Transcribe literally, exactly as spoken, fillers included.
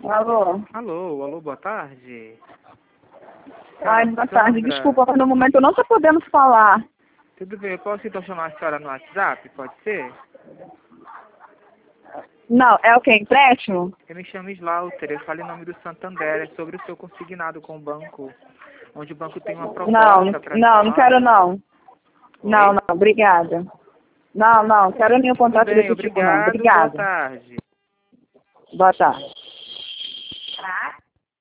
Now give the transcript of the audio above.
Alô? Alô, alô, boa tarde. Ai, boa tarde. Sandra. Desculpa, mas no momento eu não tô podendo falar. Tudo bem, eu posso então chamar a senhora no WhatsApp, pode ser? Não, é o quê? Empréstimo? Eu me chamo Slaughter, eu falo em nome do Santander, é sobre o seu consignado com o banco, onde o banco tem uma Não, proposta para a não, senhora. não quero não. Oi? Não, não, obrigada. Não, não, quero nenhum Tudo contato bem, desse tipo não. obrigado, boa Obrigada. tarde. Boa tarde.